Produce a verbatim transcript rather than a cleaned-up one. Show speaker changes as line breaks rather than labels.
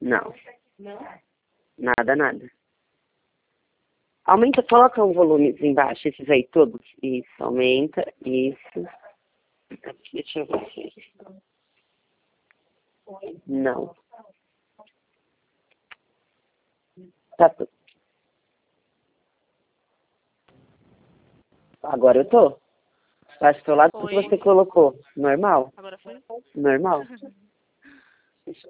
Não.
Não?
Nada, nada. Aumenta, coloca um volume embaixo, esses aí todos. Isso, aumenta, isso. Deixa eu ver aqui. Não. Tá tudo. Agora eu tô. Acho que tô lá do que
Oi.
você colocou. Normal?
Agora foi?
Normal?